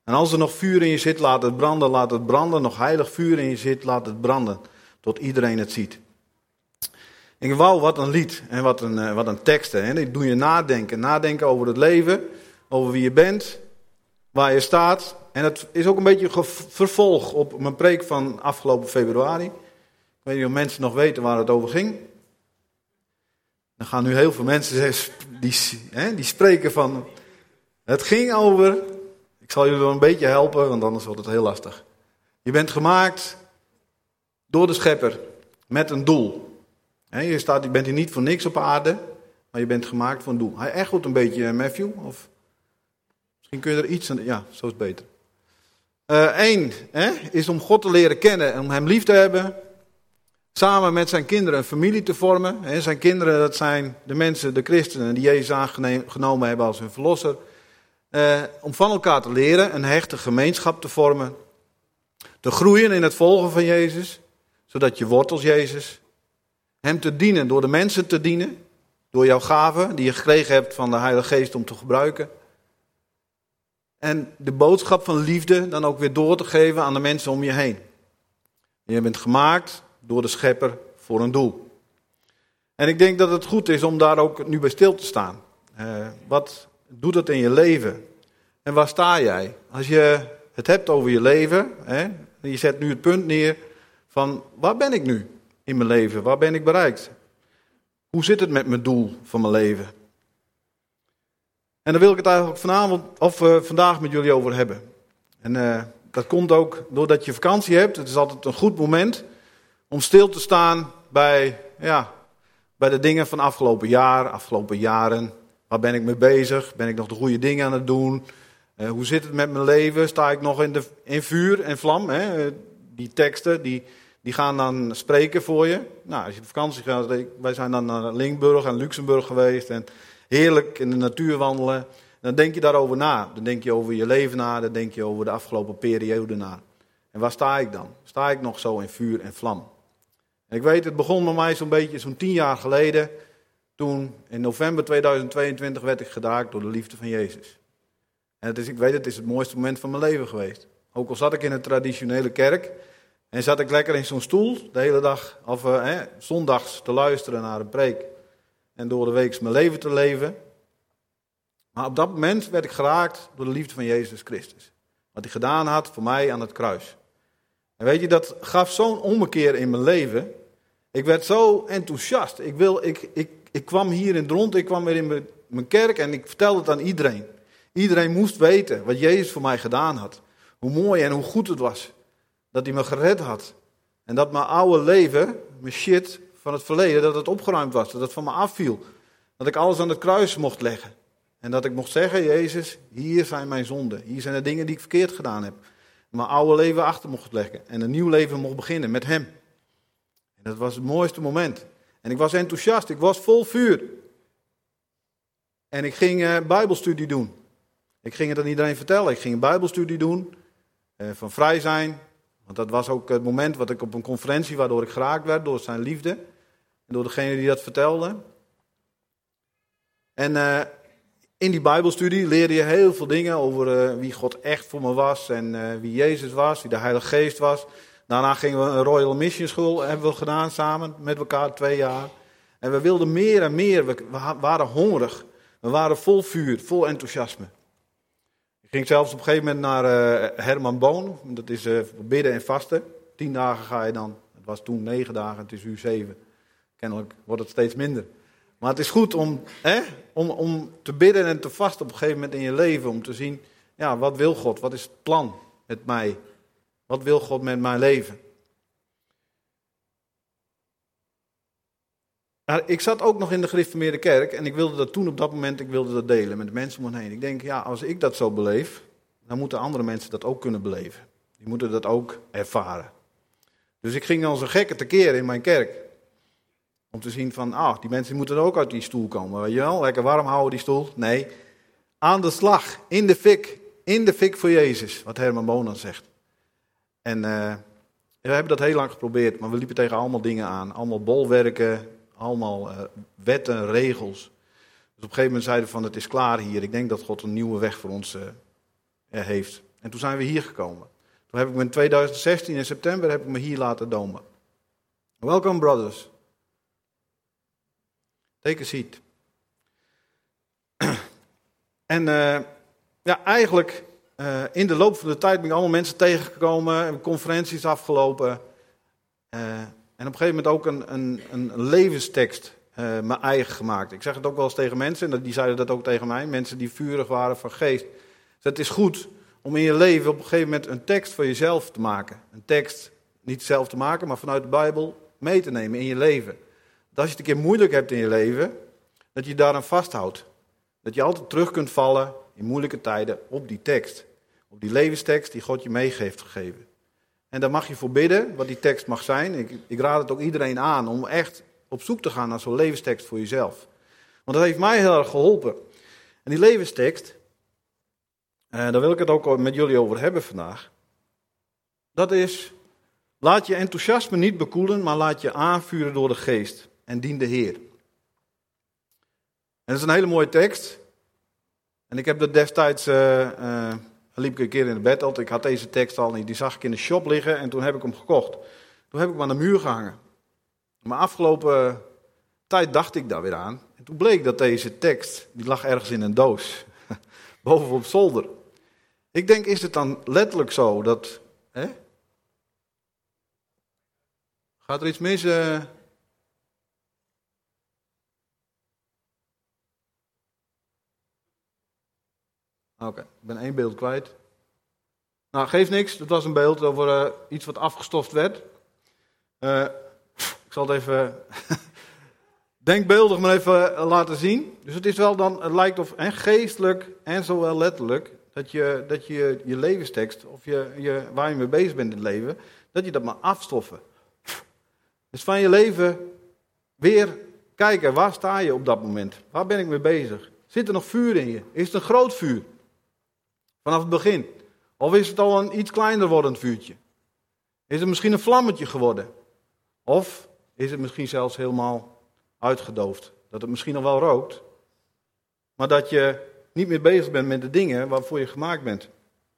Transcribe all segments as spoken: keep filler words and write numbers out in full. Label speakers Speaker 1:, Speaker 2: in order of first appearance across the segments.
Speaker 1: En als er nog vuur in je zit, laat het branden, laat het branden. Nog heilig vuur in je zit, laat het branden. Tot iedereen het ziet. Ik denk, wauw, wat een lied en wat een, uh, wat een tekst. Hè? Dit doe je nadenken. Nadenken over het leven, over wie je bent, waar je staat. En het is ook een beetje een vervolg op mijn preek van afgelopen februari. Ik weet niet of mensen nog weten waar het over ging. Dan gaan nu heel veel mensen zeggen, die, hè, die spreken van... Het ging over... Ik zal jullie wel een beetje helpen, want anders wordt het heel lastig. Je bent gemaakt door de Schepper met een doel. He, je, staat, je bent hier niet voor niks op aarde, maar je bent gemaakt voor een doel. Hij echt goed een beetje, Matthew? Of misschien kun je er iets aan... Ja, zo is het beter. Eén uh, is om God te leren kennen en om hem lief te hebben. Samen met zijn kinderen een familie te vormen. He, zijn kinderen, dat zijn de mensen, de christenen die Jezus aangenomen hebben als hun verlosser. Uh, om van elkaar te leren, een hechte gemeenschap te vormen. Te groeien in het volgen van Jezus, zodat je wordt als Jezus. Hem te dienen, door de mensen te dienen. Door jouw gaven die je gekregen hebt van de Heilige Geest om te gebruiken. En de boodschap van liefde dan ook weer door te geven aan de mensen om je heen. Je bent gemaakt door de Schepper voor een doel. En ik denk dat het goed is om daar ook nu bij stil te staan. Uh, wat doet het in je leven? En waar sta jij? Als je het hebt over je leven, hè, en je zet nu het punt neer van waar ben ik nu in mijn leven? Waar ben ik bereikt? Hoe zit het met mijn doel van mijn leven? En daar wil ik het eigenlijk vanavond of uh, vandaag met jullie over hebben. En uh, dat komt ook doordat je vakantie hebt. Het is altijd een goed moment om stil te staan bij, ja, bij de dingen van afgelopen jaar, afgelopen jaren. Waar ben ik mee bezig? Ben ik nog de goede dingen aan het doen? Uh, hoe zit het met mijn leven? Sta ik nog in, de, in vuur en vlam? Hè? Uh, die teksten die, die gaan dan spreken voor je. Nou, als je op vakantie gaat, wij zijn dan naar Limburg en Luxemburg geweest. En heerlijk in de natuur wandelen. Dan denk je daarover na. Dan denk je over je leven na. Dan denk je over de afgelopen periode na. En waar sta ik dan? Sta ik nog zo in vuur en vlam? En ik weet, het begon bij mij zo'n beetje zo'n tien jaar geleden. Toen in november tweeduizend tweeëntwintig werd ik geraakt door de liefde van Jezus. En het is, ik weet, het is het mooiste moment van mijn leven geweest. Ook al zat ik in een traditionele kerk. En zat ik lekker in zo'n stoel de hele dag, of uh, hè, zondags te luisteren naar een preek. En door de week mijn leven te leven. Maar op dat moment werd ik geraakt door de liefde van Jezus Christus. Wat hij gedaan had voor mij aan het kruis. En weet je, dat gaf zo'n ommekeer in mijn leven. Ik werd zo enthousiast. Ik, wil, ik, ik, ik kwam hier in het rond, ik kwam weer in mijn, mijn kerk en ik vertelde het aan iedereen. Iedereen moest weten wat Jezus voor mij gedaan had. Hoe mooi en hoe goed het was. Dat hij me gered had. En dat mijn oude leven, mijn shit van het verleden, dat het opgeruimd was. Dat het van me afviel. Dat ik alles aan het kruis mocht leggen. En dat ik mocht zeggen, Jezus, hier zijn mijn zonden. Hier zijn de dingen die ik verkeerd gedaan heb. Mijn oude leven achter mocht leggen. En een nieuw leven mocht beginnen met hem. En dat was het mooiste moment. En ik was enthousiast. Ik was vol vuur. En ik ging uh, bijbelstudie doen. Ik ging het aan iedereen vertellen. Ik ging een bijbelstudie doen. Uh, van vrij zijn. Want dat was ook het moment wat ik op een conferentie, waardoor ik geraakt werd door zijn liefde. En door degene die dat vertelde. En uh, in die bijbelstudie leerde je heel veel dingen over uh, wie God echt voor me was. En uh, wie Jezus was, wie de Heilige Geest was. Daarna gingen we een Royal Mission School, hebben we gedaan samen met elkaar, twee jaar. En we wilden meer en meer, we waren hongerig. We waren vol vuur, vol enthousiasme. Ik ging zelfs op een gegeven moment naar uh, Herman Boon. Dat is uh, bidden en vasten. Tien dagen ga je dan. Het was toen negen dagen, het is nu zeven. Kennelijk wordt het steeds minder. Maar het is goed om, hè, om, om te bidden en te vasten op een gegeven moment in je leven. Om te zien, ja, wat wil God? Wat is het plan met mij? Wat wil God met mijn leven? Maar ik zat ook nog in de gereformeerde kerk en ik wilde dat toen op dat moment, ik wilde dat delen met de mensen om me heen. Ik denk, ja, als ik dat zo beleef, dan moeten andere mensen dat ook kunnen beleven. Die moeten dat ook ervaren. Dus ik ging als een gekke tekeer in mijn kerk. Om te zien van, ah, die mensen moeten er ook uit die stoel komen. Weet je wel, lekker warm houden die stoel. Nee, aan de slag, in de fik, in de fik voor Jezus, wat Herman Bonan zegt. En uh, we hebben dat heel lang geprobeerd, maar we liepen tegen allemaal dingen aan. Allemaal bolwerken, allemaal uh, wetten, regels. Dus op een gegeven moment zeiden we van, het is klaar hier. Ik denk dat God een nieuwe weg voor ons uh, heeft. En toen zijn we hier gekomen. Toen heb ik me in tweeduizend zestien in september heb ik me hier laten dopen. Welcome brothers. Take a seat. En uh, ja, eigenlijk uh, in de loop van de tijd ben ik allemaal mensen tegengekomen, conferenties afgelopen. Uh, en op een gegeven moment ook een, een, een levenstekst uh, mijn eigen gemaakt. Ik zeg het ook wel eens tegen mensen, en die zeiden dat ook tegen mij, mensen die vurig waren van geest. Dus het is goed om in je leven op een gegeven moment een tekst voor jezelf te maken. Een tekst niet zelf te maken, maar vanuit de Bijbel mee te nemen in je leven. Dat als je het een keer moeilijk hebt in je leven, dat je daaraan vasthoudt. Dat je altijd terug kunt vallen in moeilijke tijden op die tekst. Op die levenstekst die God je mee heeft gegeven. En daar mag je voor bidden, wat die tekst mag zijn. Ik, ik raad het ook iedereen aan om echt op zoek te gaan naar zo'n levenstekst voor jezelf. Want dat heeft mij heel erg geholpen. En die levenstekst, eh, daar wil ik het ook met jullie over hebben vandaag. Dat is, laat je enthousiasme niet bekoelen, maar laat je aanvuren door de geest. En dien de Heer. En dat is een hele mooie tekst. En ik heb dat destijds, uh, uh, liep ik een keer in de bed altijd. Ik had deze tekst al niet, die zag ik in de shop liggen en toen heb ik hem gekocht. Toen heb ik hem aan de muur gehangen. Maar afgelopen tijd dacht ik daar weer aan. En toen bleek dat deze tekst, die lag ergens in een doos. Boven op zolder. Ik denk, is het dan letterlijk zo dat... Hè? Gaat er iets mis? Uh... Oké, okay, ik ben één beeld kwijt. Nou, geeft niks. Dat was een beeld over uh, iets wat afgestoft werd. Uh, ik zal het even denkbeeldig maar even laten zien. Dus het is wel dan, het lijkt of en geestelijk en zowel letterlijk, dat je dat je, je levenstekst, of je, je, waar je mee bezig bent in het leven, dat je dat maar afstoffen. Dus van je leven weer kijken, waar sta je op dat moment? Waar ben ik mee bezig? Zit er nog vuur in je? Is het een groot vuur? Vanaf het begin. Of is het al een iets kleiner wordend vuurtje? Is het misschien een vlammetje geworden? Of is het misschien zelfs helemaal uitgedoofd? Dat het misschien nog wel rookt. Maar dat je niet meer bezig bent met de dingen waarvoor je gemaakt bent.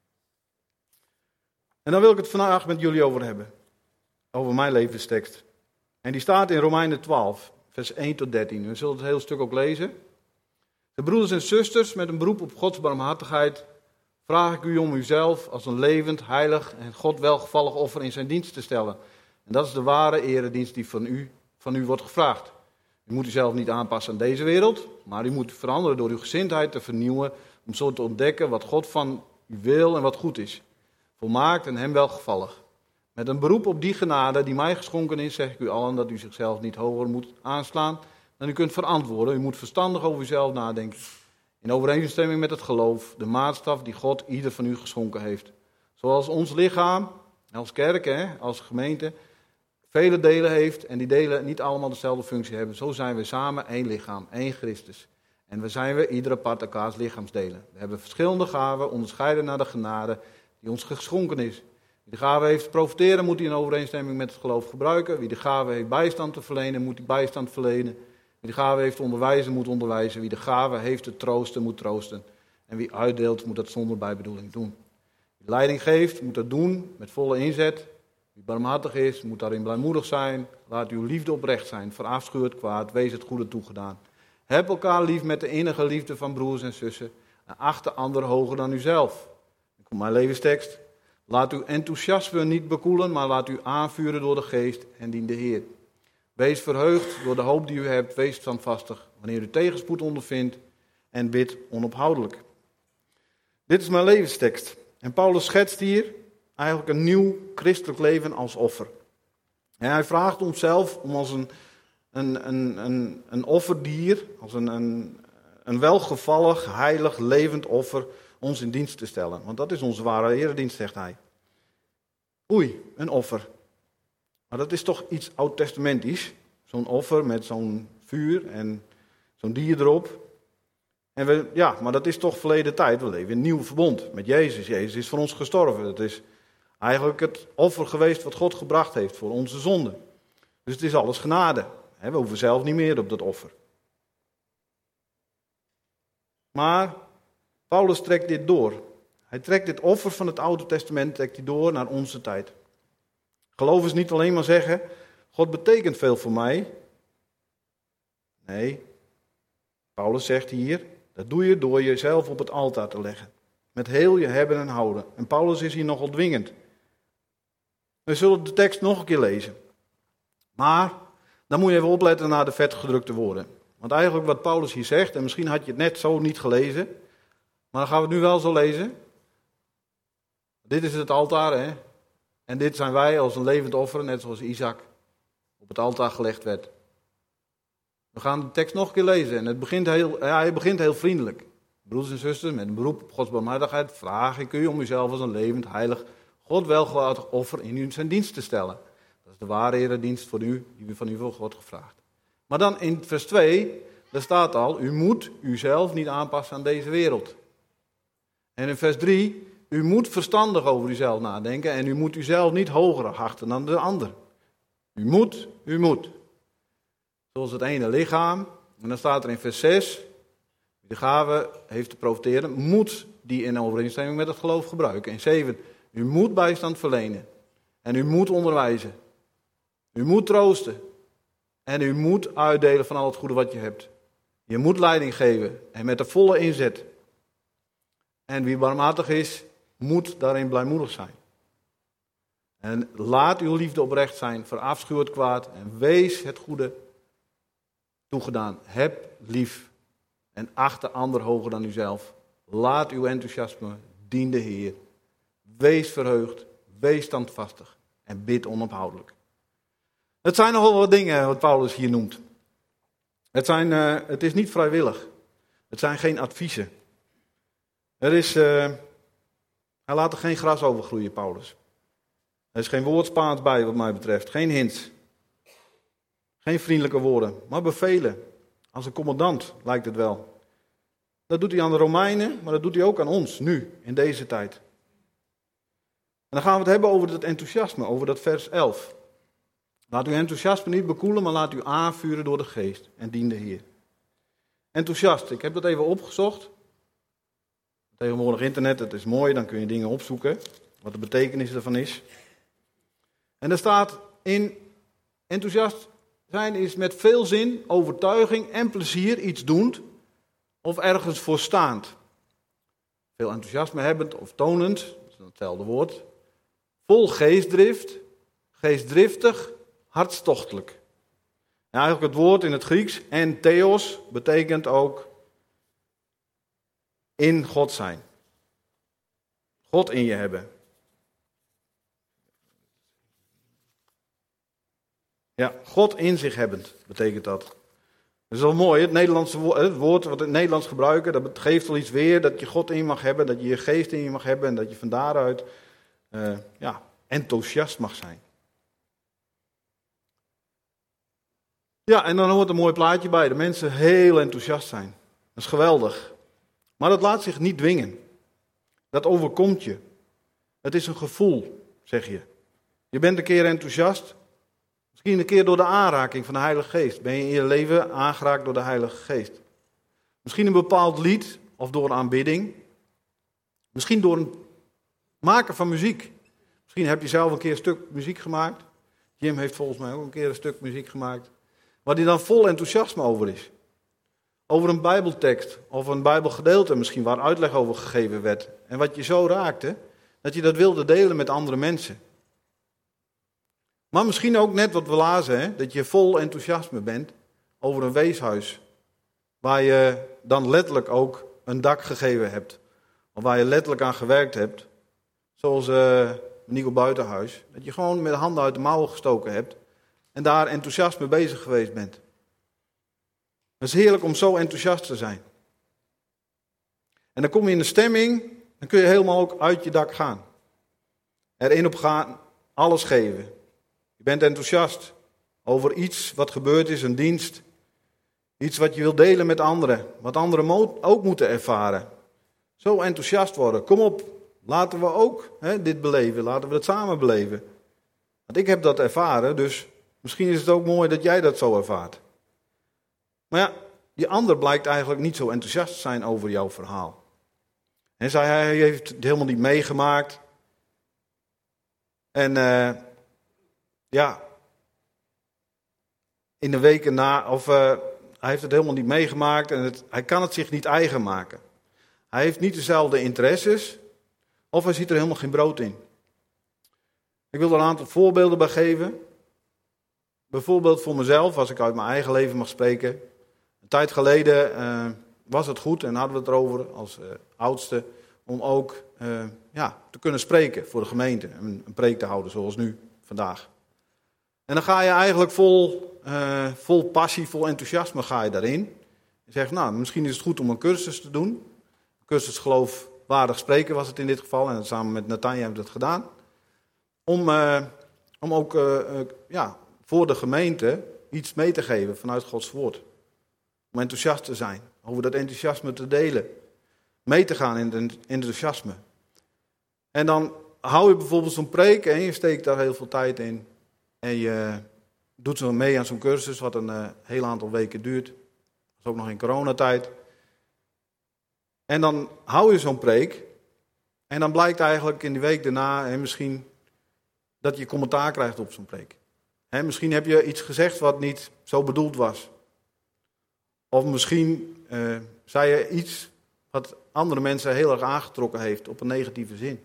Speaker 1: En dan wil ik het vandaag met jullie over hebben. Over mijn levenstekst. En die staat in Romeinen twaalf, vers één tot dertien. We zullen het hele stuk ook lezen. De broeders en zusters, met een beroep op Gods barmhartigheid, vraag ik u om uzelf als een levend, heilig en God welgevallig offer in zijn dienst te stellen. En dat is de ware eredienst die van u, van u wordt gevraagd. U moet uzelf niet aanpassen aan deze wereld, maar u moet veranderen door uw gezindheid te vernieuwen, om zo te ontdekken wat God van u wil en wat goed is. Volmaakt en hem welgevallig. Met een beroep op die genade die mij geschonken is, zeg ik u allen dat u zichzelf niet hoger moet aanslaan dan u kunt verantwoorden. U moet verstandig over uzelf nadenken. In overeenstemming met het geloof, de maatstaf die God ieder van u geschonken heeft. Zoals ons lichaam, als kerk, hè, als gemeente, vele delen heeft en die delen niet allemaal dezelfde functie hebben. Zo zijn we samen één lichaam, één Christus. En we zijn we iedere part elkaars lichaamsdelen. We hebben verschillende gaven, onderscheiden naar de genade die ons geschonken is. Wie de gave heeft te profiteren, moet die in overeenstemming met het geloof gebruiken. Wie de gave heeft bijstand te verlenen, moet die bijstand verlenen. Wie de gave heeft te onderwijzen, moet onderwijzen. Wie de gave heeft te troosten, moet troosten. En wie uitdeelt, moet dat zonder bijbedoeling doen. Wie leiding geeft, moet dat doen met volle inzet. Wie barmhartig is, moet daarin blijmoedig zijn. Laat uw liefde oprecht zijn. Verafschuw het kwaad, wees het goede toegedaan. Heb elkaar lief met de innige liefde van broers en zussen. En acht de ander hoger dan uzelf. Dan komt mijn levenstekst. Laat uw enthousiasme niet bekoelen, maar laat u aanvuren door de geest en dien de Heer. Wees verheugd door de hoop die u hebt, wees standvastig wanneer u tegenspoed ondervindt en bid onophoudelijk. Dit is mijn levenstekst. En Paulus schetst hier eigenlijk een nieuw christelijk leven als offer. En hij vraagt onszelf om als een, een, een, een, een offerdier, als een, een, een welgevallig, heilig, levend offer, ons in dienst te stellen. Want dat is onze ware eredienst, zegt hij. Oei, een offer. Maar dat is toch iets oud-testamentisch. Zo'n offer met zo'n vuur en zo'n dier erop. En we, ja, maar dat is toch verleden tijd. We leven in een nieuw verbond met Jezus. Jezus is voor ons gestorven. Dat is eigenlijk het offer geweest wat God gebracht heeft voor onze zonden. Dus het is alles genade. We hoeven zelf niet meer op dat offer. Maar Paulus trekt dit door. Hij trekt dit offer van het Oude Testament trekt hij door naar onze tijd. Geloof is niet alleen maar zeggen, God betekent veel voor mij. Nee, Paulus zegt hier, dat doe je door jezelf op het altaar te leggen. Met heel je hebben en houden. En Paulus is hier nogal dwingend. We zullen de tekst nog een keer lezen. Maar dan moet je even opletten naar de vetgedrukte woorden. Want eigenlijk wat Paulus hier zegt, en misschien had je het net zo niet gelezen, maar dan gaan we het nu wel zo lezen. Dit is het altaar, hè. En dit zijn wij als een levend offer, net zoals Isaac op het altaar gelegd werd. We gaan de tekst nog een keer lezen en het begint heel, ja, hij begint heel vriendelijk. Broeders en zusters, met een beroep op Gods barmhartigheid vraag ik u om uzelf als een levend, heilig, God welgewaardig offer in u zijn dienst te stellen. Dat is de ware eredienst voor u, die van u voor God gevraagd. Maar dan in vers twee, daar staat al, u moet uzelf niet aanpassen aan deze wereld. En in vers drie, u moet verstandig over uzelf nadenken en u moet uzelf niet hoger achten dan de ander. U moet, u moet. Zoals het ene lichaam. En dan staat er in vers zes, wie de gave heeft te profiteren, moet die in overeenstemming met het geloof gebruiken. En zeven, u moet bijstand verlenen. En u moet onderwijzen. U moet troosten. En u moet uitdelen van al het goede wat je hebt. Je moet leiding geven en met de volle inzet. En wie barmhartig is, moet daarin blijmoedig zijn. En laat uw liefde oprecht zijn, verafschuw het kwaad en wees het goede toegedaan. Heb lief en acht de ander hoger dan uzelf. Laat uw enthousiasme dien de Heer. Wees verheugd, wees standvastig en bid onophoudelijk. Het zijn nogal wat dingen wat Paulus hier noemt. Het, zijn, uh, het is niet vrijwillig. Het zijn geen adviezen. Er is, uh, hij laat er geen gras over groeien, Paulus. Er is geen woord Spaans bij wat mij betreft. Geen hints. Geen vriendelijke woorden, maar bevelen. Als een commandant lijkt het wel. Dat doet hij aan de Romeinen, maar dat doet hij ook aan ons, nu, in deze tijd. En dan gaan we het hebben over dat enthousiasme, over dat vers elf. Laat uw enthousiasme niet bekoelen, maar laat u aanvuren door de geest en dien de Heer. Enthousiast, ik heb dat even opgezocht. Tegenwoordig internet, het is mooi, dan kun je dingen opzoeken, wat de betekenis ervan is. En er staat in, enthousiast zijn is met veel zin, overtuiging en plezier iets doend of ergens voor staand. Veel enthousiasme hebbend of tonend, dat is hetzelfde woord. Vol geestdrift, geestdriftig, hartstochtelijk. En eigenlijk het woord in het Grieks, en theos, betekent ook in God zijn. God in je hebben. Ja, God in zich hebbend, betekent dat. Dat is wel mooi, het, Nederlandse woord, het woord wat we in het Nederlands gebruiken, dat geeft wel iets weer, dat je God in je mag hebben, dat je je geest in je mag hebben en dat je van daaruit uh, ja, enthousiast mag zijn. Ja, en dan hoort een mooi plaatje bij, de mensen heel enthousiast zijn. Dat is geweldig. Maar dat laat zich niet dwingen. Dat overkomt je. Het is een gevoel, zeg je. Je bent een keer enthousiast. Misschien een keer door de aanraking van de Heilige Geest. Ben je in je leven aangeraakt door de Heilige Geest. Misschien een bepaald lied of door een aanbidding. Misschien door een maken van muziek. Misschien heb je zelf een keer een stuk muziek gemaakt. Jim heeft volgens mij ook een keer een stuk muziek gemaakt. Waar hij dan vol enthousiasme over is. Over een Bijbeltekst of een Bijbelgedeelte misschien waar uitleg over gegeven werd. En wat je zo raakte, dat je dat wilde delen met andere mensen. Maar misschien ook net wat we lazen, hè, dat je vol enthousiasme bent over een weeshuis. Waar je dan letterlijk ook een dak gegeven hebt. Of waar je letterlijk aan gewerkt hebt. Zoals uh, Nico Buitenhuis. Dat je gewoon met de handen uit de mouwen gestoken hebt. En daar enthousiast mee bezig geweest bent. Het is heerlijk om zo enthousiast te zijn. En dan kom je in de stemming, dan kun je helemaal ook uit je dak gaan. Erin op gaan, alles geven. Je bent enthousiast over iets wat gebeurd is, een dienst. Iets wat je wilt delen met anderen, wat anderen ook moeten ervaren. Zo enthousiast worden, kom op, laten we ook hè, dit beleven, laten we het samen beleven. Want ik heb dat ervaren, dus misschien is het ook mooi dat jij dat zo ervaart. Maar ja, die ander blijkt eigenlijk niet zo enthousiast te zijn over jouw verhaal. En zei hij, hij heeft het helemaal niet meegemaakt. En uh, ja, in de weken na, of uh, hij heeft het helemaal niet meegemaakt en het, hij kan het zich niet eigen maken. Hij heeft niet dezelfde interesses, of hij ziet er helemaal geen brood in. Ik wil er een aantal voorbeelden bij geven. Bijvoorbeeld voor mezelf, als ik uit mijn eigen leven mag spreken. Een tijd geleden uh, was het goed en hadden we het erover als uh, oudste om ook uh, ja, te kunnen spreken voor de gemeente. Een, een preek te houden zoals nu, vandaag. En dan ga je eigenlijk vol, uh, vol passie, vol enthousiasme ga je daarin. Je zegt, nou, misschien is het goed om een cursus te doen. Een cursus geloofwaardig spreken was het in dit geval. En samen met Natanja hebben we dat gedaan. Om, uh, om ook uh, uh, ja, voor de gemeente iets mee te geven vanuit Gods woord. Om enthousiast te zijn. Over dat enthousiasme te delen. Mee te gaan in het enthousiasme. En dan hou je bijvoorbeeld zo'n preek en je steekt daar heel veel tijd in. En je doet zo mee aan zo'n cursus wat een uh, heel aantal weken duurt. Dat is ook nog in coronatijd. En dan hou je zo'n preek. En dan blijkt eigenlijk in die week daarna en misschien dat je commentaar krijgt op zo'n preek. He, misschien heb je iets gezegd wat niet zo bedoeld was. Of misschien uh, zei je iets wat andere mensen heel erg aangetrokken heeft op een negatieve zin.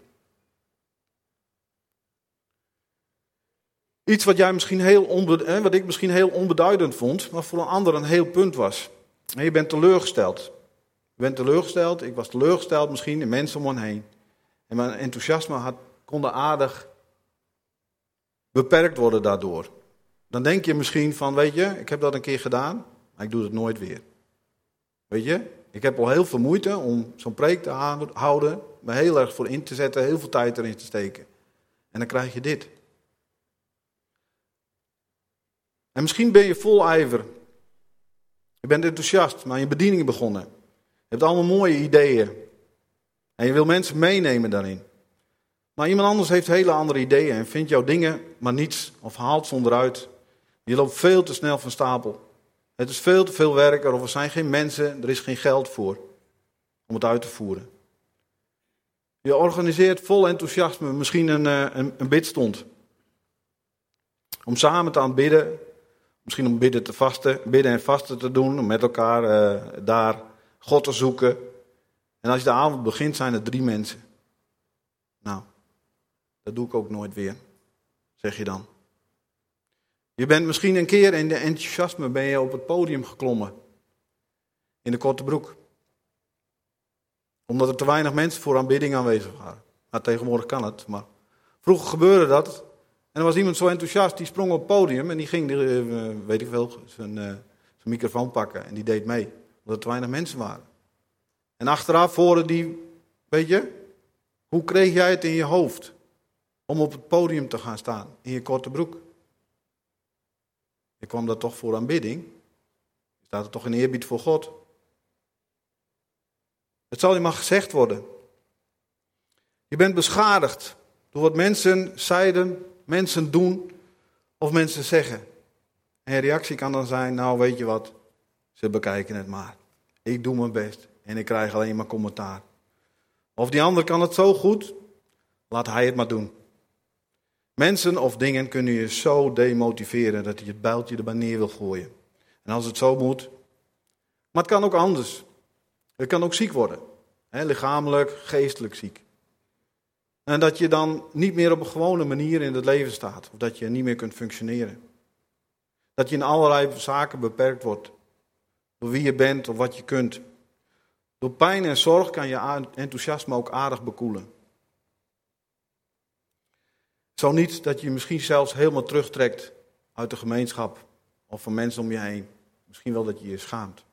Speaker 1: Iets wat, jij misschien heel onbe- eh, wat ik misschien heel onbeduidend vond, maar voor een ander een heel punt was. En je bent teleurgesteld. Je bent teleurgesteld, ik was teleurgesteld misschien in mensen om me heen. En mijn enthousiasme had, kon aardig beperkt worden daardoor. Dan denk je misschien van, weet je, ik heb dat een keer gedaan, maar ik doe het nooit weer. Weet je, ik heb al heel veel moeite om zo'n preek te houden, me heel erg voor in te zetten, heel veel tijd erin te steken. En dan krijg je dit. En misschien ben je vol ijver. Je bent enthousiast, maar je bediening begonnen. Je hebt allemaal mooie ideeën. En je wil mensen meenemen daarin. Maar iemand anders heeft hele andere ideeën en vindt jouw dingen maar niets of haalt ze onderuit. Je loopt veel te snel van stapel. Het is veel te veel werk, of er zijn geen mensen, er is geen geld voor om het uit te voeren. Je organiseert vol enthousiasme misschien een, een, een bidstond. Om samen te aanbidden, misschien om bidden, te vasten, bidden en vasten te doen, om met elkaar uh, daar God te zoeken. En als je de avond begint, zijn er drie mensen. Nou, dat doe ik ook nooit weer, zeg je dan. Je bent misschien een keer in de enthousiasme ben je op het podium geklommen. In de korte broek. Omdat er te weinig mensen voor aanbidding aanwezig waren. Nou, tegenwoordig kan het, maar vroeger gebeurde dat. En er was iemand zo enthousiast, die sprong op het podium en die ging, uh, weet ik veel, zijn, uh, zijn microfoon pakken. En die deed mee, omdat er te weinig mensen waren. En achteraf hoorde die, weet je, hoe kreeg jij het in je hoofd om op het podium te gaan staan, in je korte broek? Je kwam daar toch voor aanbidding. Je staat er toch in eerbied voor God. Het zal je maar gezegd worden. Je bent beschadigd door wat mensen zeiden, mensen doen of mensen zeggen. En je reactie kan dan zijn, nou weet je wat, ze bekijken het maar. Ik doe mijn best en ik krijg alleen maar commentaar. Of die ander kan het zo goed, laat hij het maar doen. Mensen of dingen kunnen je zo demotiveren dat je het bijltje erbij neer wil gooien. En als het zo moet. Maar het kan ook anders. Het kan ook ziek worden. Hè, lichamelijk, geestelijk ziek. En dat je dan niet meer op een gewone manier in het leven staat. Of dat je niet meer kunt functioneren. Dat je in allerlei zaken beperkt wordt. Door wie je bent of wat je kunt. Door pijn en zorg kan je enthousiasme ook aardig bekoelen. Zo niet dat je je misschien zelfs helemaal terugtrekt uit de gemeenschap of van mensen om je heen. Misschien wel dat je je schaamt.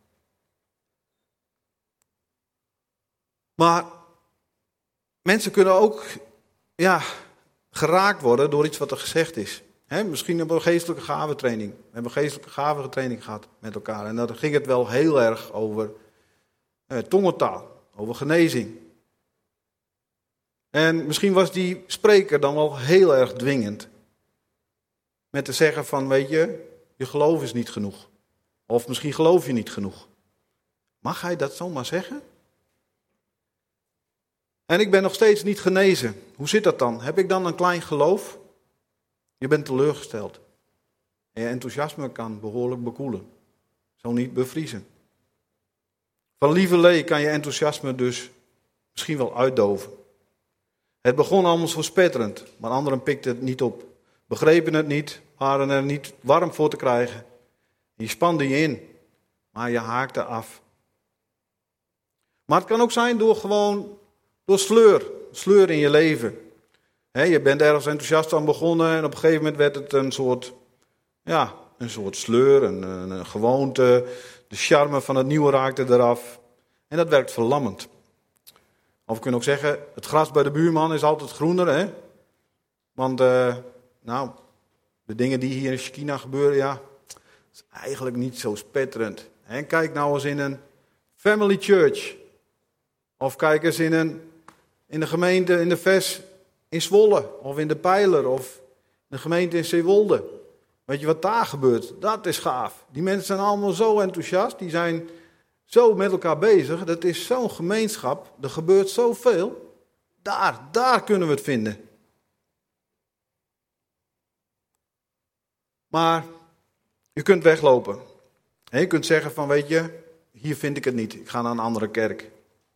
Speaker 1: Maar mensen kunnen ook ja, geraakt worden door iets wat er gezegd is. He, misschien hebben we een geestelijke gaventraining. We hebben een geestelijke gaventraining gehad met elkaar. En daar ging het wel heel erg over eh, tongentaal, over genezing. En misschien was die spreker dan wel heel erg dwingend. Met te zeggen van, weet je, je geloof is niet genoeg. Of misschien geloof je niet genoeg. Mag hij dat zomaar zeggen? En ik ben nog steeds niet genezen. Hoe zit dat dan? Heb ik dan een klein geloof? Je bent teleurgesteld. En je enthousiasme kan behoorlijk bekoelen. Zo niet bevriezen. Van lieverlee kan je enthousiasme dus misschien wel uitdoven. Het begon allemaal zo spetterend, maar anderen pikten het niet op. Begrepen het niet, waren er niet warm voor te krijgen. Je spande je in, maar je haakte af. Maar het kan ook zijn door gewoon, door sleur, sleur in je leven. He, je bent ergens enthousiast aan begonnen en op een gegeven moment werd het een soort, ja, een soort sleur, een, een, een gewoonte. De charme van het nieuwe raakte eraf. En dat werkt verlammend. Of we kunnen ook zeggen, het gras bij de buurman is altijd groener. Hè? Want, uh, nou, de dingen die hier in Shekinah gebeuren, ja, is eigenlijk niet zo spetterend. En kijk nou eens in een family church. Of kijk eens in, een, in de gemeente, in de Ves in Zwolle. Of in de Pijler. Of in de gemeente in Zeewolde. Weet je wat daar gebeurt? Dat is gaaf. Die mensen zijn allemaal zo enthousiast. Die zijn zo met elkaar bezig. Dat is zo'n gemeenschap. Er gebeurt zoveel. Daar, daar kunnen we het vinden. Maar je kunt weglopen. En je kunt zeggen van, weet je, hier vind ik het niet. Ik ga naar een andere kerk.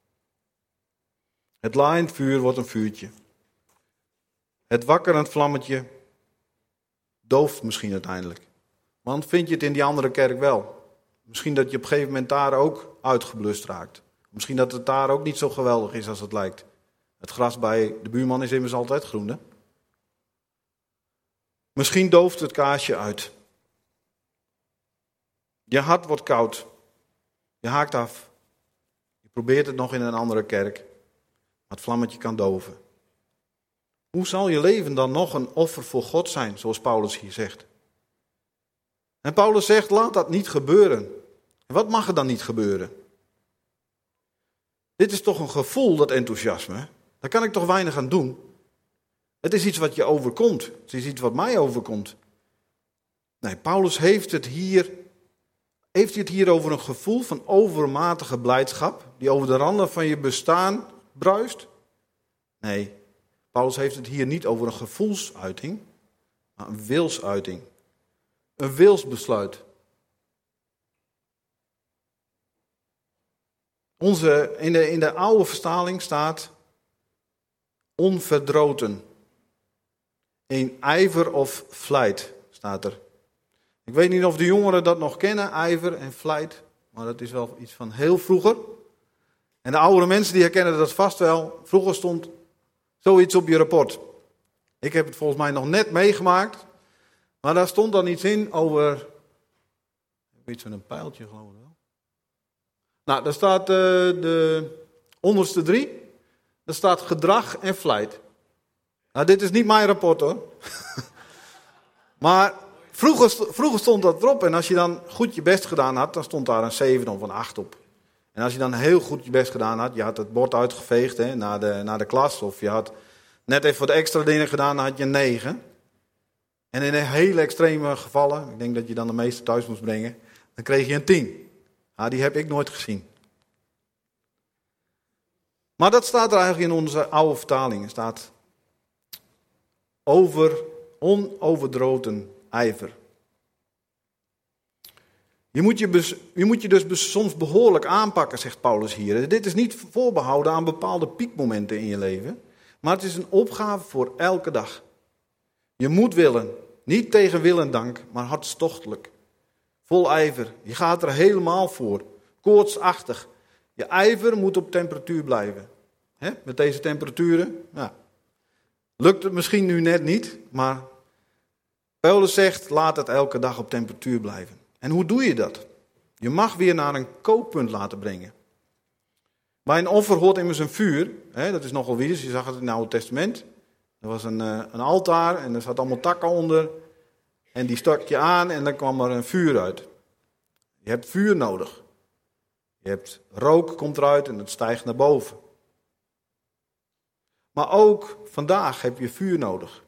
Speaker 1: Het laaiend vuur wordt een vuurtje. Het wakkerend vlammetje dooft misschien uiteindelijk. Want vind je het in die andere kerk wel? Misschien dat je op een gegeven moment daar ook uitgeblust raakt. Misschien dat het daar ook niet zo geweldig is als het lijkt. Het gras bij de buurman is immers altijd groen, hè? Misschien dooft het kaarsje uit. Je hart wordt koud. Je haakt af. Je probeert het nog in een andere kerk. Maar het vlammetje kan doven. Hoe zal je leven dan nog een offer voor God zijn, zoals Paulus hier zegt? En Paulus zegt, laat dat niet gebeuren. En wat mag er dan niet gebeuren? Dit is toch een gevoel, dat enthousiasme. Daar kan ik toch weinig aan doen. Het is iets wat je overkomt. Het is iets wat mij overkomt. Nee, Paulus heeft het hier, heeft hij het hier over een gevoel van overmatige blijdschap, die over de randen van je bestaan bruist? Nee, Paulus heeft het hier niet over een gevoelsuiting, maar een wilsuiting. Een wilsbesluit. Onze, in, de, in de oude vertaling staat onverdroten. In ijver of vlijt staat er. Ik weet niet of de jongeren dat nog kennen, ijver en vlijt. Maar dat is wel iets van heel vroeger. En de oudere mensen die herkennen dat vast wel. Vroeger stond zoiets op je rapport. Ik heb het volgens mij nog net meegemaakt. Maar daar stond dan iets in over... Iets van een pijltje geloof ik wel. Nou, daar staat uh, de onderste drie. Daar staat gedrag en vlijt. Nou, dit is niet mijn rapport hoor. Maar vroeger, vroeger stond dat erop. En als je dan goed je best gedaan had, dan stond daar een zeven of een acht op. En als je dan heel goed je best gedaan had, je had het bord uitgeveegd hè, naar, de, naar de klas. Of je had net even wat extra dingen gedaan, dan had je een negen. En in hele extreme gevallen, ik denk dat je dan de meeste thuis moest brengen, dan kreeg je een tien. Nou, die heb ik nooit gezien. Maar dat staat er eigenlijk in onze oude vertaling. Er staat over onoverdroten ijver. Je moet je, bes, je moet je dus soms behoorlijk aanpakken, zegt Paulus hier. Dit is niet voorbehouden aan bepaalde piekmomenten in je leven. Maar het is een opgave voor elke dag. Je moet willen. Niet tegen wil en dank, maar hartstochtelijk. Vol ijver. Je gaat er helemaal voor. Koortsachtig. Je ijver moet op temperatuur blijven. He? Met deze temperaturen. Ja. Lukt het misschien nu net niet, maar Paulus zegt, laat het elke dag op temperatuur blijven. En hoe doe je dat? Je mag weer naar een kookpunt laten brengen. Bij een offer hoort immers een vuur. Hè, dat is nogal wie, je zag het in het Oude Testament. Er was een, een altaar en er zat allemaal takken onder. En die stak je aan en dan kwam er een vuur uit. Je hebt vuur nodig. Je hebt rook komt eruit en het stijgt naar boven. Maar ook vandaag heb je vuur nodig.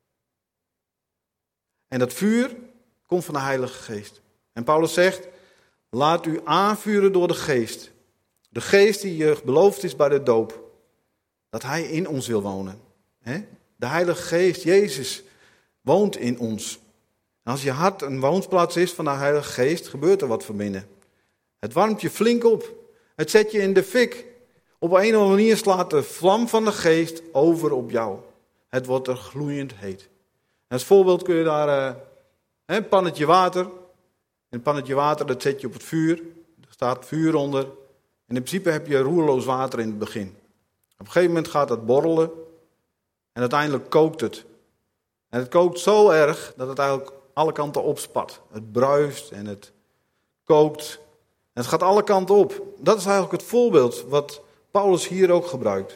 Speaker 1: En dat vuur komt van de Heilige Geest. En Paulus zegt, laat u aanvuren door de Geest. De Geest die je beloofd is bij de doop. Dat hij in ons wil wonen. De Heilige Geest, Jezus, woont in ons. En als je hart een woonplaats is van de Heilige Geest, gebeurt er wat van binnen. Het warmt je flink op. Het zet je in de fik. Op een of andere manier slaat de vlam van de Geest over op jou. Het wordt er gloeiend heet. En als voorbeeld kun je daar uh, een pannetje water. Een pannetje water, dat zet je op het vuur. Er staat vuur onder. En in principe heb je roerloos water in het begin. Op een gegeven moment gaat het borrelen. En uiteindelijk kookt het. En het kookt zo erg dat het eigenlijk alle kanten opspat. Het bruist en het kookt. En het gaat alle kanten op. Dat is eigenlijk het voorbeeld wat Paulus hier ook gebruikt.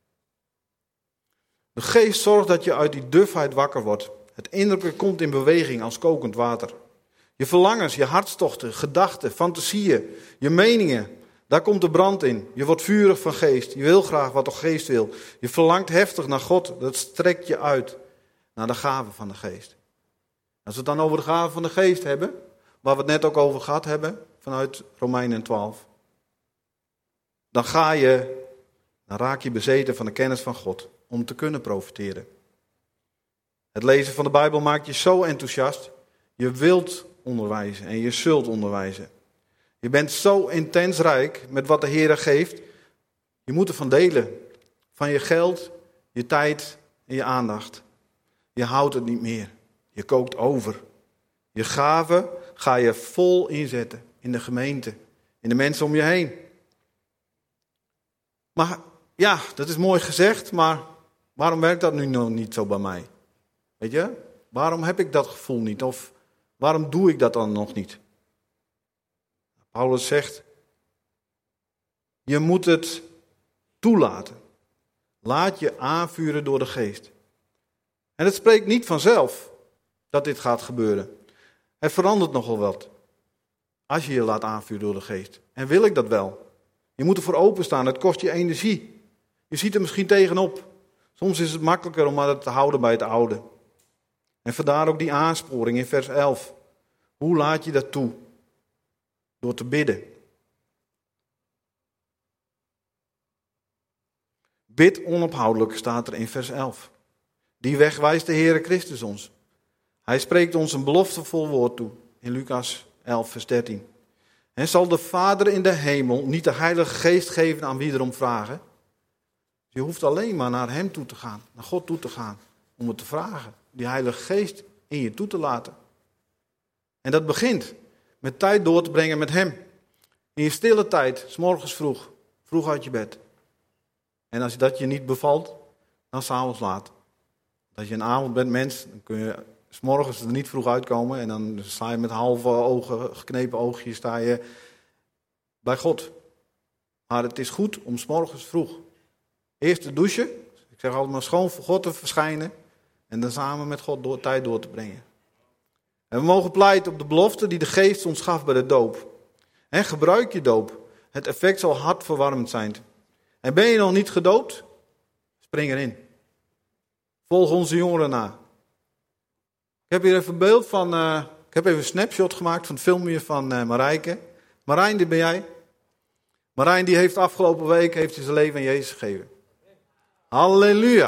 Speaker 1: De Geest zorgt dat je uit die dufheid wakker wordt. Het innerlijke komt in beweging als kokend water. Je verlangens, je hartstochten, gedachten, fantasieën, je meningen. Daar komt de brand in. Je wordt vurig van geest. Je wil graag wat de Geest wil. Je verlangt heftig naar God. Dat strekt je uit naar de gaven van de Geest. Als we het dan over de gaven van de Geest hebben, waar we het net ook over gehad hebben, vanuit Romeinen twaalf. Dan ga je, dan raak je bezeten van de kennis van God, om te kunnen profiteren. Het lezen van de Bijbel maakt je zo enthousiast. Je wilt onderwijzen en je zult onderwijzen. Je bent zo intens rijk met wat de Heer geeft. Je moet ervan delen. Van je geld, je tijd en je aandacht. Je houdt het niet meer. Je kookt over. Je gaven ga je vol inzetten in de gemeente. In de mensen om je heen. Maar ja, dat is mooi gezegd, maar waarom werkt dat nu nog niet zo bij mij? Weet je, waarom heb ik dat gevoel niet? Of waarom doe ik dat dan nog niet? Paulus zegt, je moet het toelaten. Laat je aanvuren door de Geest. En het spreekt niet vanzelf dat dit gaat gebeuren. Het verandert nogal wat. Als je je laat aanvuren door de Geest. En wil ik dat wel? Je moet ervoor openstaan, het kost je energie. Je ziet er misschien tegenop. Soms is het makkelijker om het te houden bij het oude. En vandaar ook die aansporing in vers elf. Hoe laat je dat toe? Door te bidden. Bid onophoudelijk, staat er in vers elf. Die weg wijst de Heere Christus ons. Hij spreekt ons een beloftevol woord toe. In Lucas elf vers dertien. En zal de Vader in de hemel niet de Heilige Geest geven aan wie erom vragen? Je hoeft alleen maar naar hem toe te gaan. Naar God toe te gaan. Om het te vragen. Die Heilige Geest in je toe te laten. En dat begint met tijd door te brengen met hem. In je stille tijd, 's morgens vroeg. Vroeg uit je bed. En als dat je niet bevalt, dan 's avonds laat. Als je een avondbedmens, dan kun je 's morgens er niet vroeg uitkomen. En dan sta je met halve ogen, geknepen oogjes, sta je bij God. Maar het is goed om 's morgens vroeg. Eerst te douchen. Ik zeg altijd maar schoon voor God te verschijnen. En dan samen met God door, tijd door te brengen. En we mogen pleiten op de belofte die de Geest ons gaf bij de doop. En gebruik je doop. Het effect zal hartverwarmend zijn. En ben je nog niet gedoopt? Spring erin. Volg onze jongeren na. Ik heb hier even een beeld van... Uh, ik heb even een snapshot gemaakt van het filmpje van uh, Marijke. Marijn, dit ben jij. Marijn die heeft afgelopen week heeft hij zijn leven aan Jezus gegeven. Halleluja.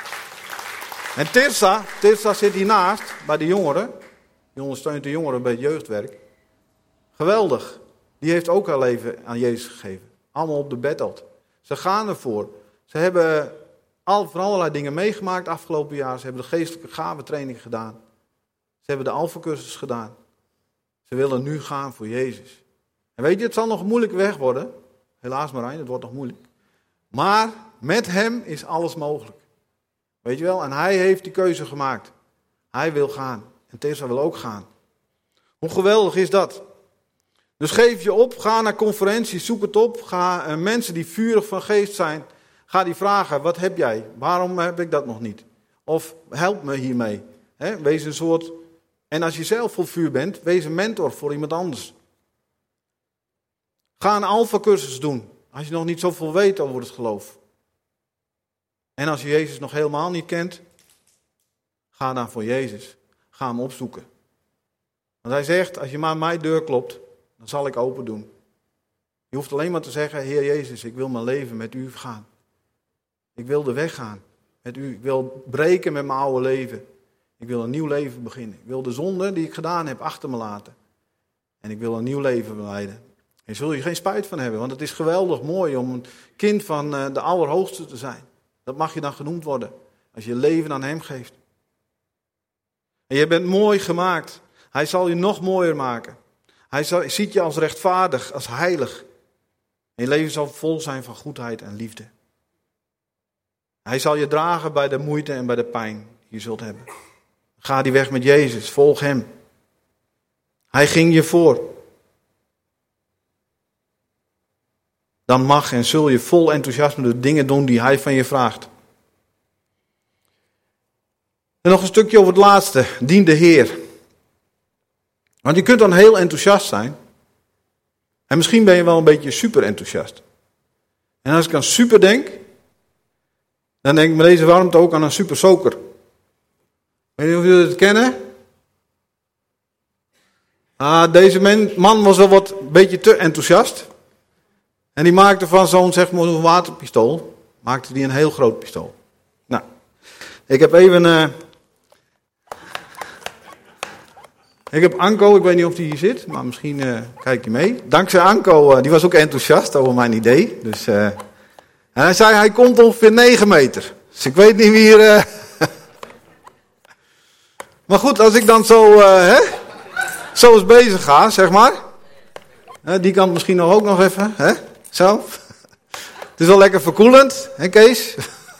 Speaker 1: En Tirsa, Tirsa zit hiernaast bij de jongeren. Die ondersteunt de jongeren bij het jeugdwerk. Geweldig. Die heeft ook haar leven aan Jezus gegeven. Allemaal op de bedeld. Ze gaan ervoor. Ze hebben al, van allerlei dingen meegemaakt afgelopen jaar. Ze hebben de geestelijke gaventraining gedaan. Ze hebben de alfacursus gedaan. Ze willen nu gaan voor Jezus. En weet je, het zal nog een moeilijke weg worden. Helaas Marijn, het wordt nog moeilijk. Maar met hem is alles mogelijk. Weet je wel? En hij heeft die keuze gemaakt. Hij wil gaan. En Tessa wil ook gaan. Hoe geweldig is dat? Dus geef je op, ga naar conferenties, zoek het op. Ga uh, mensen die vurig van geest zijn, ga die vragen, wat heb jij? Waarom heb ik dat nog niet? Of help me hiermee. He, wees een soort, en als je zelf vol vuur bent, wees een mentor voor iemand anders. Ga een alfa-cursus doen, als je nog niet zoveel weet over het geloof. En als je Jezus nog helemaal niet kent, ga dan voor Jezus. Ga hem opzoeken. Want hij zegt, als je maar aan mijn deur klopt, dan zal ik open doen. Je hoeft alleen maar te zeggen, Heer Jezus, ik wil mijn leven met u gaan. Ik wilde weggaan met u. Ik wil breken met mijn oude leven. Ik wil een nieuw leven beginnen. Ik wil de zonde die ik gedaan heb achter me laten. En ik wil een nieuw leven leiden. En daar zul je geen spijt van hebben, want het is geweldig mooi om een kind van de Allerhoogste te zijn. Dat mag je dan genoemd worden, als je je leven aan hem geeft. En je bent mooi gemaakt. Hij zal je nog mooier maken. Hij zal, ziet je als rechtvaardig, als heilig. En je leven zal vol zijn van goedheid en liefde. Hij zal je dragen bij de moeite en bij de pijn die je zult hebben. Ga die weg met Jezus, volg hem. Hij ging je voor. Dan mag en zul je vol enthousiasme de dingen doen die hij van je vraagt. En nog een stukje over het laatste. Dien de Heer. Want je kunt dan heel enthousiast zijn. En misschien ben je wel een beetje super enthousiast. En als ik aan super denk, dan denk ik met deze warmte ook aan een super soaker. Weet je of jullie het kennen? Ah, deze man, man was wel wat een beetje te enthousiast. En die maakte van zo'n zeg maar een waterpistool, maakte die een heel groot pistool. Nou, ik heb even... Uh, ik heb Anko, ik weet niet of die hier zit, maar misschien uh, kijk je mee. Dankzij Anko, uh, die was ook enthousiast over mijn idee. Dus, uh, en hij zei, hij komt ongeveer negen meter. Dus ik weet niet wie hier... Uh... maar goed, als ik dan zo, uh, hè, zo eens bezig ga, zeg maar. Uh, die kant misschien nog ook nog even, hè. Zo. Het is wel lekker verkoelend, hè Kees?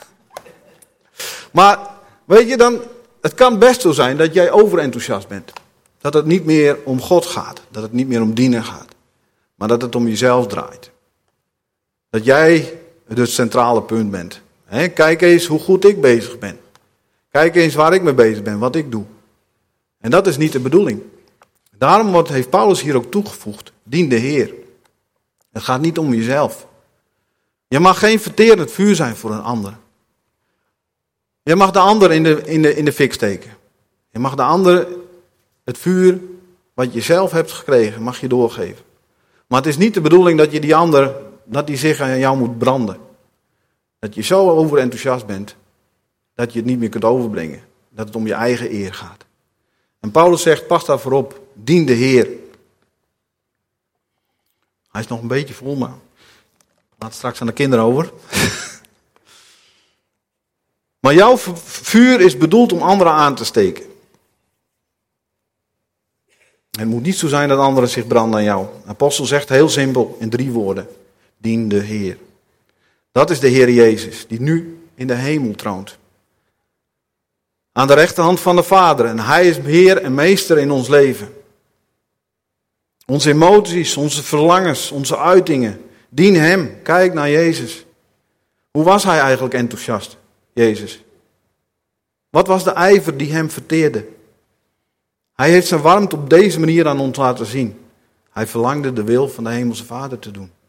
Speaker 1: Maar, weet je dan, het kan best zo zijn dat jij overenthousiast bent. Dat het niet meer om God gaat. Dat het niet meer om dienen gaat. Maar dat het om jezelf draait. Dat jij het centrale punt bent. He, kijk eens hoe goed ik bezig ben. Kijk eens waar ik mee bezig ben, wat ik doe. En dat is niet de bedoeling. Daarom wordt, heeft Paulus hier ook toegevoegd. Dien de Heer. Het gaat niet om jezelf. Je mag geen verterend vuur zijn voor een ander. Je mag de ander in de, in de, in de fik steken. Je mag de ander het vuur wat je zelf hebt gekregen, mag je doorgeven. Maar het is niet de bedoeling dat je die ander, dat die zich aan jou moet branden. Dat je zo overenthousiast bent, dat je het niet meer kunt overbrengen. Dat het om je eigen eer gaat. En Paulus zegt, pas daarvoor op, dien de Heer. Hij is nog een beetje vol, maar laat straks aan de kinderen over. Maar jouw vuur is bedoeld om anderen aan te steken. Het moet niet zo zijn dat anderen zich branden aan jou. De apostel zegt heel simpel in drie woorden. Dien de Heer. Dat is de Heer Jezus, die nu in de hemel troont. Aan de rechterhand van de Vader. En Hij is Heer en Meester in ons leven. Onze emoties, onze verlangens, onze uitingen. Dien Hem. Kijk naar Jezus. Hoe was Hij eigenlijk enthousiast, Jezus? Wat was de ijver die Hem verteerde? Hij heeft zijn warmte op deze manier aan ons laten zien. Hij verlangde de wil van de Hemelse Vader te doen.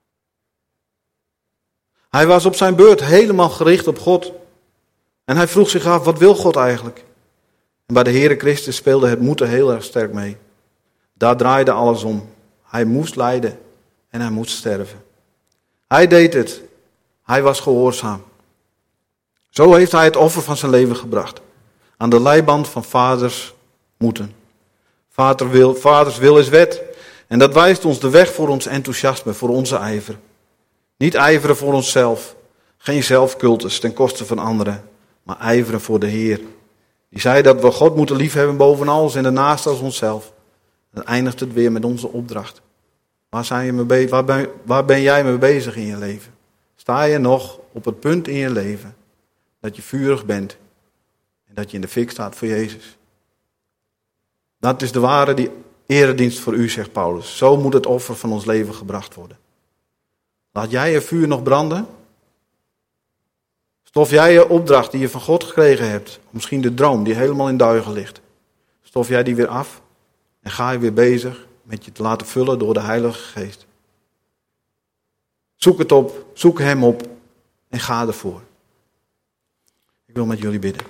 Speaker 1: Hij was op zijn beurt helemaal gericht op God. En hij vroeg zich af, wat wil God eigenlijk? En bij de Heere Christus speelde het moeten heel erg sterk mee. Daar draaide alles om. Hij moest lijden en hij moest sterven. Hij deed het. Hij was gehoorzaam. Zo heeft hij het offer van zijn leven gebracht. Aan de leiband van vaders moeten. Vader wil, vaders wil is wet. En dat wijst ons de weg voor ons enthousiasme, voor onze ijver. Niet ijveren voor onszelf. Geen zelfcultus ten koste van anderen. Maar ijveren voor de Heer. Die zei dat we God moeten liefhebben boven alles en daarnaast als onszelf. Dan eindigt het weer met onze opdracht. Waar, zijn je mee be- waar, ben, waar ben jij mee bezig in je leven? Sta je nog op het punt in je leven dat je vurig bent en dat je in de fik staat voor Jezus? Dat is de ware die eredienst voor u, zegt Paulus. Zo moet het offer van ons leven gebracht worden. Laat jij je vuur nog branden? Stof jij je opdracht die je van God gekregen hebt, misschien de droom die helemaal in duigen ligt, stof jij die weer af en ga je weer bezig met je te laten vullen door de Heilige Geest. Zoek het op, zoek Hem op en ga ervoor. Ik wil met jullie bidden.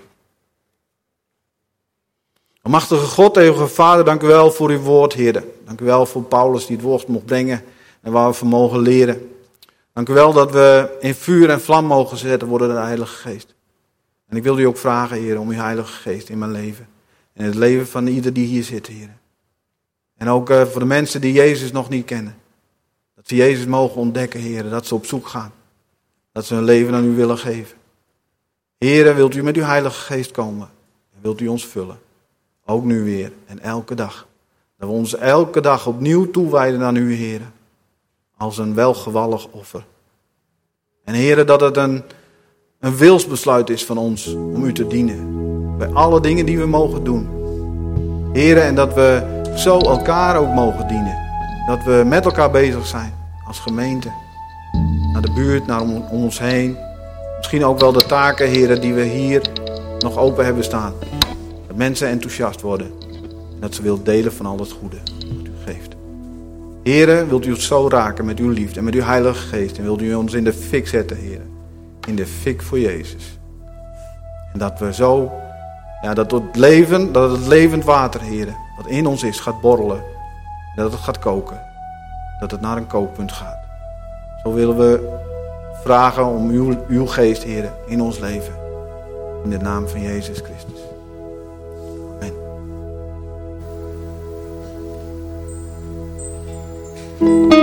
Speaker 1: Almachtige God, eeuwige Vader, dank u wel voor uw woord, Heer. Dank u wel voor Paulus die het woord mocht brengen en waar we van mogen leren. Dank u wel dat we in vuur en vlam mogen zetten worden door de Heilige Geest. En ik wil u ook vragen, Heer, om uw Heilige Geest in mijn leven. En in het leven van ieder die hier zit, Heer. En ook uh, voor de mensen die Jezus nog niet kennen. Dat ze Jezus mogen ontdekken, Heer. Dat ze op zoek gaan. Dat ze hun leven aan u willen geven. Heer, wilt u met uw Heilige Geest komen? En wilt u ons vullen? Ook nu weer en elke dag. Dat we ons elke dag opnieuw toewijden aan u, Heer. Als een welgewallig offer. En Heer, dat het een, een wilsbesluit is van ons om u te dienen. Bij alle dingen die we mogen doen. Heer, en dat we zo elkaar ook mogen dienen. Dat we met elkaar bezig zijn als gemeente. Naar de buurt, naar om, om ons heen. Misschien ook wel de taken, Heer, die we hier nog open hebben staan. Dat mensen enthousiast worden. En dat ze willen delen van al het goede wat u geeft. Heer, wilt u ons zo raken met uw liefde en met uw Heilige Geest. En wilt u ons in de fik zetten, Heer. In de fik voor Jezus. En dat we zo, ja, dat het leven, dat het levend water, Heer, wat in ons is, gaat borrelen. En dat het gaat koken. Dat het naar een kookpunt gaat. Zo willen we vragen om uw, uw geest, Heer, in ons leven. In de naam van Jezus Christus. Amen.